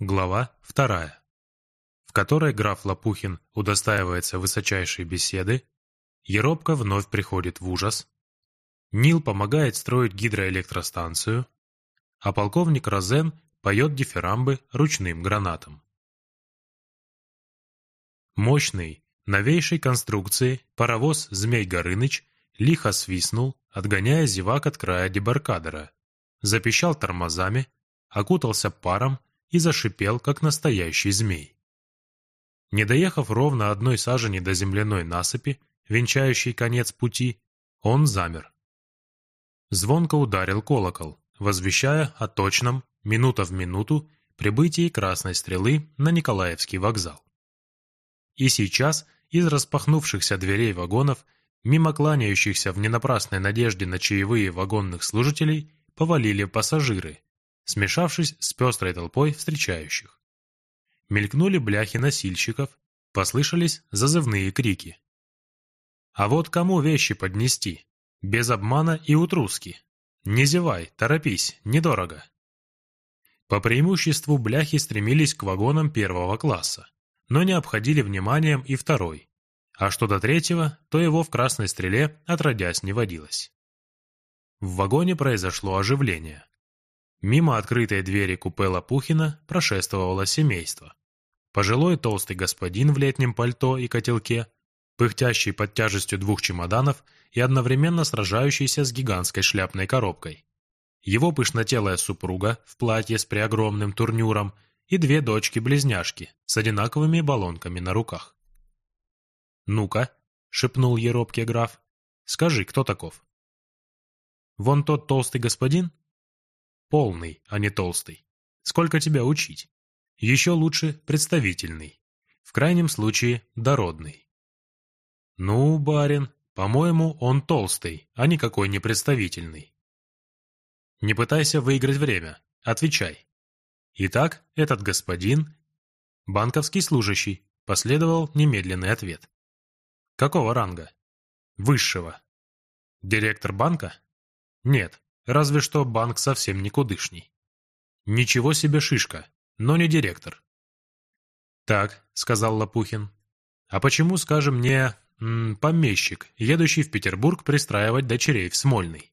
Глава 2, в которой граф Лопухин удостаивается высочайшей беседы, Еропка вновь приходит в ужас, Нил помогает строить гидроэлектростанцию, а полковник Розен поет дифирамбы ручным гранатам. Мощный, новейшей конструкции паровоз «Змей Горыныч» лихо свистнул, отгоняя зевак от края дебаркадера, запищал тормозами, окутался паром и зашипел, как настоящий змей. Не доехав ровно одной сажени до земляной насыпи, венчающей конец пути, он замер. Звонко ударил колокол, возвещая о точном, минута в минуту, прибытии Красной Стрелы на Николаевский вокзал. И сейчас из распахнувшихся дверей вагонов, мимо кланяющихся в ненапрасной надежде на чаевые вагонных служителей, повалили пассажиры, смешавшись с пестрой толпой встречающих. Мелькнули бляхи носильщиков, послышались зазывные крики. «А вот кому вещи поднести? Без обмана и утруски. Не зевай, торопись, недорого». По преимуществу бляхи стремились к вагонам первого класса, но не обходили вниманием и второй, а что до третьего, то его в Красной Стреле отродясь не водилось. В вагоне произошло оживление. Мимо открытой двери купе Лопухина прошествовало семейство. Пожилой толстый господин в летнем пальто и котелке, пыхтящий под тяжестью 2 чемоданов и одновременно сражающийся с гигантской шляпной коробкой. Его пышнотелая супруга в платье с преогромным турнюром и 2 дочки-близняшки с одинаковыми баллонками на руках. «Ну-ка», — шепнул Еропке граф, — «скажи, кто таков?» «Вон тот толстый господин?» «Полный, а не толстый. Сколько тебя учить? Еще лучше представительный. В крайнем случае дородный». «Ну, барин, по-моему, он толстый, а никакой не представительный». «Не пытайся выиграть время. Отвечай». «Итак, этот господин...» «Банковский служащий», — последовал немедленный ответ. «Какого ранга?» «Высшего». «Директор банка?» «Нет, разве что банк совсем никудышний». «Ничего себе шишка, но не директор». «Так», — сказал Лопухин, — «а почему, скажем, не помещик, едущий в Петербург пристраивать дочерей в Смольный?»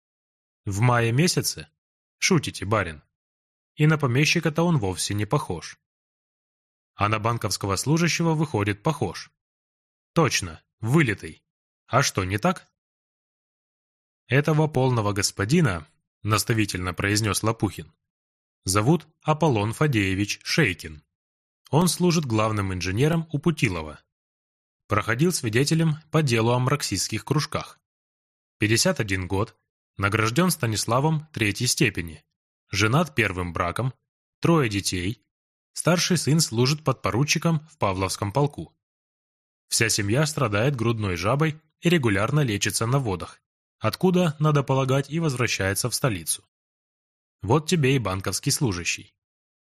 «В мае месяце? Шутите, барин. И на помещика-то он вовсе не похож. А на банковского служащего, выходит, похож. Точно, вылитый. А что, не так?» «Этого полного господина, — наставительно произнес Лопухин, — зовут Аполлон Фадеевич Шейкин. Он служит главным инженером у Путилова. Проходил свидетелем по делу о марксистских кружках. 51 год, награжден Станиславом 3-й степени, женат 1-м браком, 3 детей, старший сын служит подпоручиком в Павловском полку. Вся семья страдает грудной жабой и регулярно лечится на водах, откуда, надо полагать, и возвращается в столицу. Вот тебе и банковский служащий».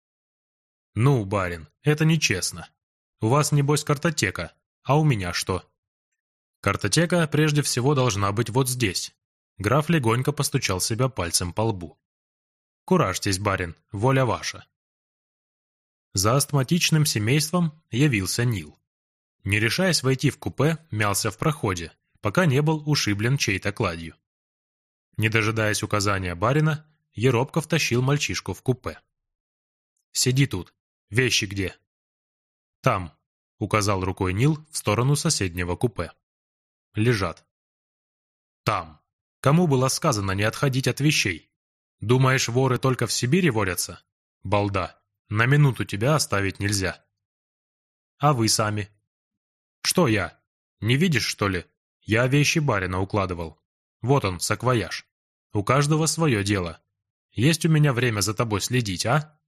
«Ну, барин, это нечестно. У вас, небось, картотека, а у меня что?» «Картотека прежде всего должна быть вот здесь». Граф легонько постучал себя пальцем по лбу. «Куражьтесь, барин, воля ваша». За астматичным семейством явился Нил. Не решаясь войти в купе, мялся в проходе, пока не был ушиблен чьей-то кладью. Не дожидаясь указания барина, Еропка втащил мальчишку в купе. «Сиди тут. Вещи где?» «Там», — указал рукой Нил в сторону соседнего купе. «Лежат». «Там. Кому было сказано не отходить от вещей? Думаешь, воры только в Сибири водятся? Балда, на минуту тебя оставить нельзя». «А вы сами?» «Что я? Не видишь, что ли? Я вещи барина укладывал. Вот он, саквояж. У каждого свое дело. Есть у меня время за тобой следить, а?»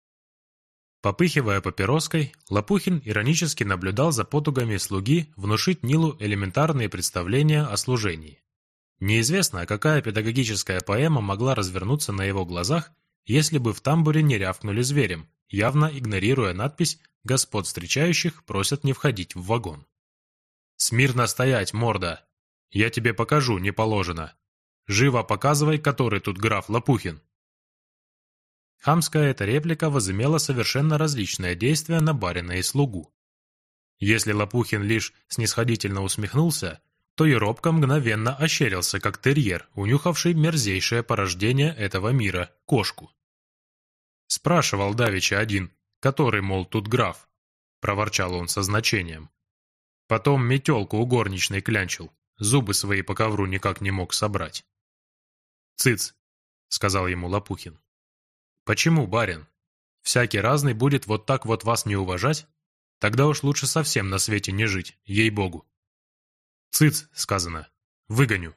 Попыхивая папироской, Лопухин иронически наблюдал за потугами слуги внушить Нилу элементарные представления о служении. Неизвестно, какая педагогическая поэма могла развернуться на его глазах, если бы в тамбуре не рявкнули зверем, явно игнорируя надпись «Господ встречающих просят не входить в вагон». «Смирно стоять, морда! Я тебе покажу, не положено. Живо показывай, который тут граф Лопухин». Хамская эта реплика возымела совершенно различное действие на барина и слугу. Если Лопухин лишь снисходительно усмехнулся, то Еропка мгновенно ощерился, как терьер, унюхавший мерзейшее порождение этого мира – кошку. Спрашивал давеча один, который, мол, тут граф, проворчал он со значением. Потом метелку у горничной клянчил, зубы свои по ковру никак не мог собрать. «Цыц», — сказал ему Лопухин. «Почему, барин? Всякий разный будет вот так вот вас не уважать? Тогда уж лучше совсем на свете не жить, ей-богу». «Цыц», — сказано, — «выгоню».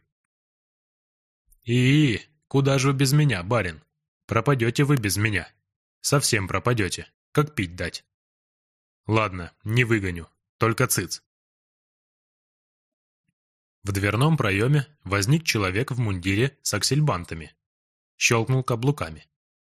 «И, куда же вы без меня, барин? Пропадете вы без меня. Совсем пропадете, как пить дать». «Ладно, не выгоню, только цыц». В дверном проеме возник человек в мундире с аксельбантами. Щелкнул каблуками.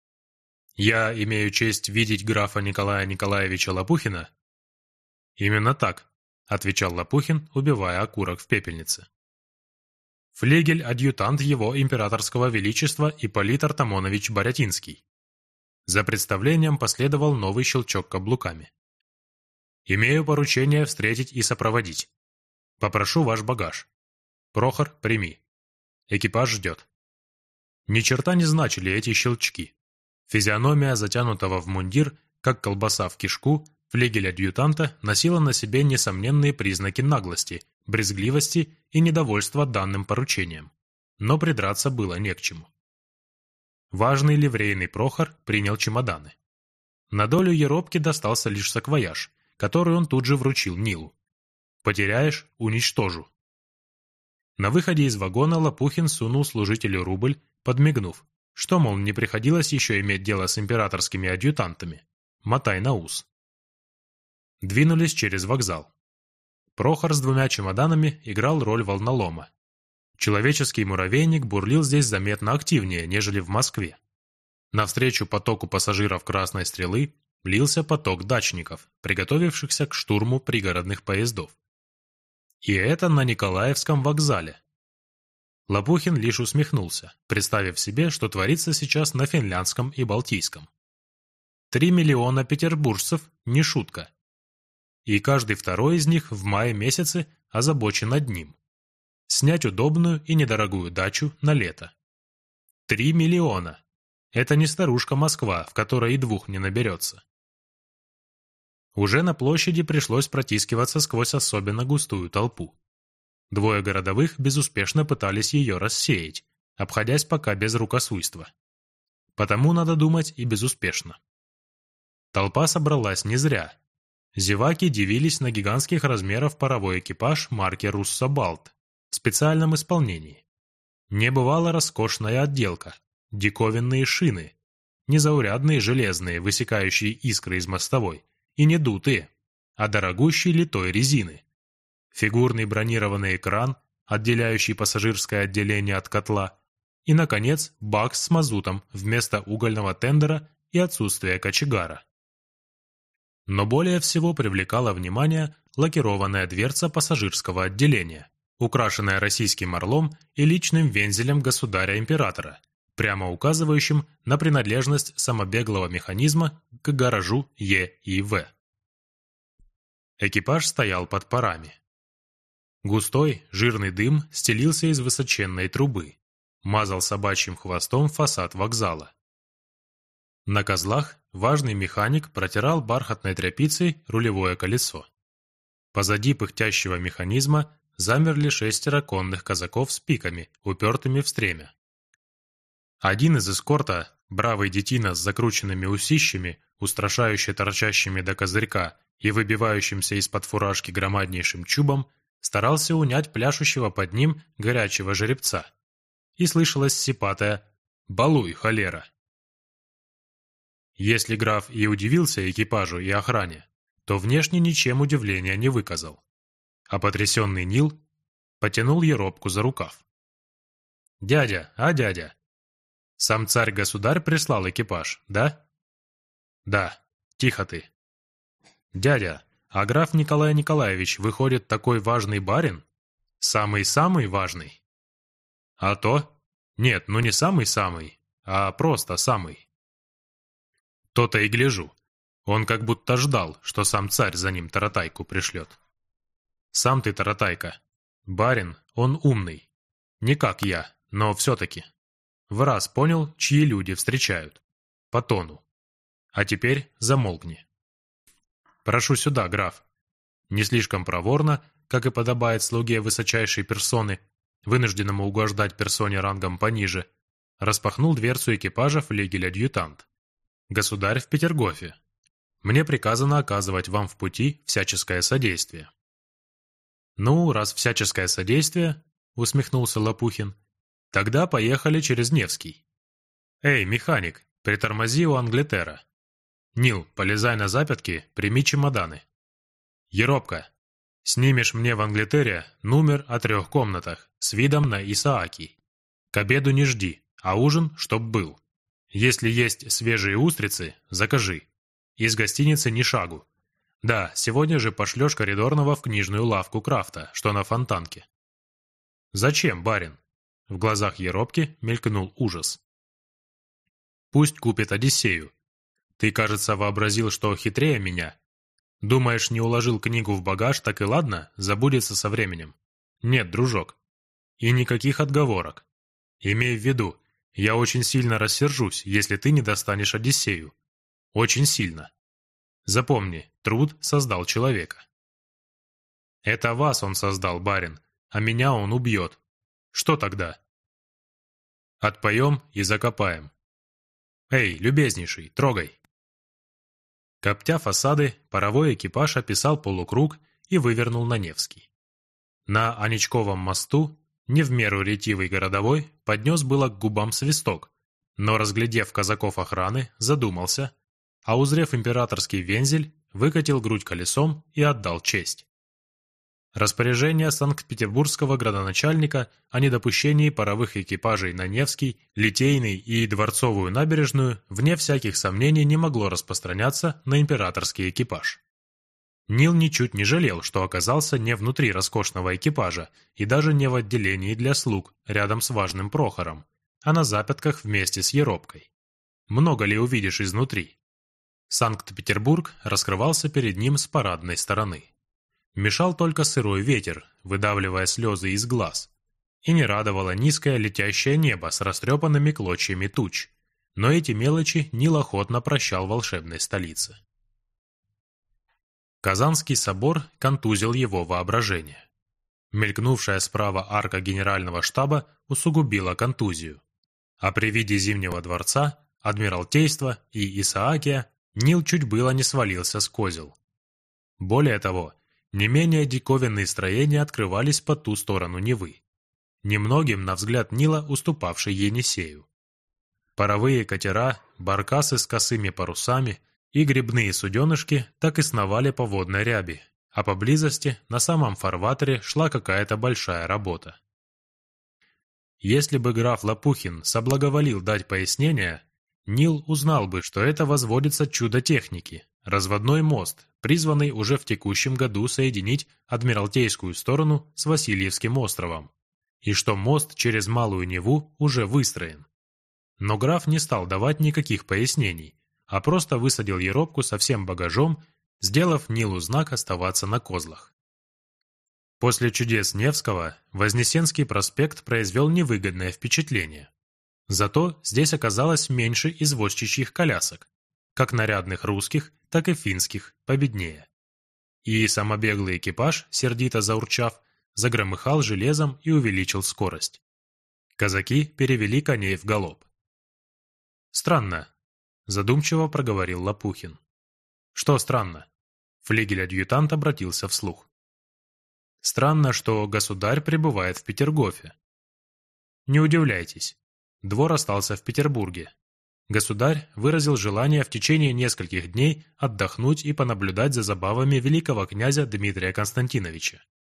«Я имею честь видеть графа Николая Николаевича Лопухина?» «Именно так», — отвечал Лопухин, убивая окурок в пепельнице. «Флигель-адъютант его императорского величества Ипполит Артамонович Борятинский». За представлением последовал новый щелчок каблуками. «Имею поручение встретить и сопроводить. Попрошу ваш багаж. Прохор, прими. Экипаж ждет». Ни черта не значили эти щелчки. Физиономия затянутого в мундир, как колбаса в кишку, флигель-адъютанта носила на себе несомненные признаки наглости, брезгливости и недовольства данным поручением. Но придраться было не к чему. Важный ливрейный Прохор принял чемоданы. На долю Еропки достался лишь саквояж, который он тут же вручил Нилу. «Потеряешь – уничтожу». На выходе из вагона Лопухин сунул служителю рубль, подмигнув, что, мол, не приходилось еще иметь дело с императорскими адъютантами. Мотай на ус. Двинулись через вокзал. Прохор с 2 чемоданами играл роль волнолома. Человеческий муравейник бурлил здесь заметно активнее, нежели в Москве. Навстречу потоку пассажиров «Красной стрелы» лился поток дачников, приготовившихся к штурму пригородных поездов. И это на Николаевском вокзале. Лопухин лишь усмехнулся, представив себе, что творится сейчас на Финляндском и Балтийском. 3 миллиона петербуржцев – не шутка. И каждый второй из них в мае месяце озабочен одним – снять удобную и недорогую дачу на лето. 3 миллиона. Это не старушка Москва, в которой и 2 не наберется. Уже на площади пришлось протискиваться сквозь особенно густую толпу. 2 городовых безуспешно пытались ее рассеять, обходясь пока без рукосуйства. Потому, надо думать, и безуспешно. Толпа собралась не зря. Зеваки дивились на гигантских размеров паровой экипаж марки «Руссобалт» в специальном исполнении. Небывало роскошная отделка, диковинные шины, незаурядные железные, высекающие искры из мостовой, и не дутые, а дорогущей литой резины. Фигурный бронированный экран, отделяющий пассажирское отделение от котла, и, наконец, бак с мазутом вместо угольного тендера и отсутствие кочегара. Но более всего привлекала внимание лакированная дверца пассажирского отделения, украшенная российским орлом и личным вензелем государя-императора, прямо указывающим на принадлежность самобеглого механизма к гаражу Е и В. Экипаж стоял под парами. Густой, жирный дым стелился из высоченной трубы, мазал собачьим хвостом фасад вокзала. На козлах важный механик протирал бархатной тряпицей рулевое колесо. Позади пыхтящего механизма замерли 6 конных казаков с пиками, упертыми в стремя. Один из эскорта, бравый детина с закрученными усищами, устрашающе торчащими до козырька и выбивающимся из-под фуражки громаднейшим чубом, старался унять пляшущего под ним горячего жеребца. И слышалось сипатое «Балуй, холера!». Если граф и удивился экипажу и охране, то внешне ничем удивления не выказал. А потрясенный Нил потянул Еропку за рукав. «Дядя, дядя, сам царь-государь прислал экипаж, да?» «Да, тихо ты». «Дядя, а граф Николай Николаевич, выходит, такой важный барин? Самый-самый важный?» «А то? Нет, ну не самый-самый, а просто самый». То-то и гляжу. Он как будто ждал, что сам царь за ним таратайку пришлет. Сам ты таратайка. Барин, он умный. Не как я, но все-таки. В раз понял, чьи люди встречают. По тону. А теперь замолкни. Прошу сюда, граф. Не слишком проворно, как и подобает слуге высочайшей персоны, вынужденному угождать персоне рангом пониже, распахнул дверцу экипажа флигель-адъютант. «Государь в Петергофе. Мне приказано оказывать вам в пути всяческое содействие». «Ну, раз всяческое содействие», — усмехнулся Лопухин, — «тогда поехали через Невский». «Эй, механик, притормози у Англетера. Нил, полезай на запятки, прими чемоданы. Еропка, снимешь мне в Англетере номер о 3 комнатах с видом на Исааки. К обеду не жди, а ужин чтоб был. Если есть свежие устрицы, закажи. Из гостиницы ни шагу. Да, сегодня же пошлешь коридорного в книжную лавку Крафта, что на Фонтанке». «Зачем, барин?» В глазах Еропки мелькнул ужас. «Пусть купит Одиссею. Ты, кажется, вообразил, что хитрее меня. Думаешь, не уложил книгу в багаж, так и ладно, забудется со временем. Нет, дружок. И никаких отговорок. Имей в виду, я очень сильно рассержусь, если ты не достанешь Одиссею. Очень сильно. Запомни, труд создал человека». «Это вас он создал, барин, а меня он убьет. Что тогда?» «Отпоем и закопаем. Эй, любезнейший, трогай». Коптя фасады, паровой экипаж описал полукруг и вывернул на Невский. На Аничковом мосту, не в меру ретивый городовой, поднес было к губам свисток, но, разглядев казаков охраны, задумался, а узрев императорский вензель, выкатил грудь колесом и отдал честь. Распоряжение санкт-петербургского градоначальника о недопущении паровых экипажей на Невский, Литейный и Дворцовую набережную вне всяких сомнений не могло распространяться на императорский экипаж. Нил ничуть не жалел, что оказался не внутри роскошного экипажа и даже не в отделении для слуг рядом с важным Прохором, а на запятках вместе с Еропкой. Много ли увидишь изнутри? Санкт-Петербург раскрывался перед ним с парадной стороны. Мешал только сырой ветер, выдавливая слезы из глаз. И не радовало низкое летящее небо с растрепанными клочьями туч. Но эти мелочи Нил охотно прощал волшебной столице. Казанский собор контузил его воображение. Мелькнувшая справа арка генерального штаба усугубила контузию. А при виде Зимнего дворца, Адмиралтейства и Исаакия Нил чуть было не свалился с козел. Более того, не менее диковинные строения открывались по ту сторону Невы, немногим, на взгляд Нила, уступавший Енисею. Паровые катера, баркасы с косыми парусами и гребные суденышки так и сновали по водной ряби, а поблизости, на самом фарватере, шла какая-то большая работа. Если бы граф Лопухин соблаговолил дать пояснение, Нил узнал бы, что это возводится чудо техники, разводной мост, призванный уже в текущем году соединить Адмиралтейскую сторону с Васильевским островом, и что мост через Малую Неву уже выстроен. Но граф не стал давать никаких пояснений, а просто высадил Еропку со всем багажом, сделав Нилу знак оставаться на козлах. После чудес Невского Вознесенский проспект произвел невыгодное впечатление. Зато здесь оказалось меньше извозчичьих колясок, как нарядных русских, так и финских, победнее. И самобеглый экипаж, сердито заурчав, загромыхал железом и увеличил скорость. Казаки перевели коней в галоп. «Странно», — задумчиво проговорил Лопухин. «Что странно?» Флигель-адъютант обратился вслух. «Странно, что государь пребывает в Петергофе. Не удивляйтесь, двор остался в Петербурге. Государь выразил желание в течение нескольких дней отдохнуть и понаблюдать за забавами великого князя Дмитрия Константиновича.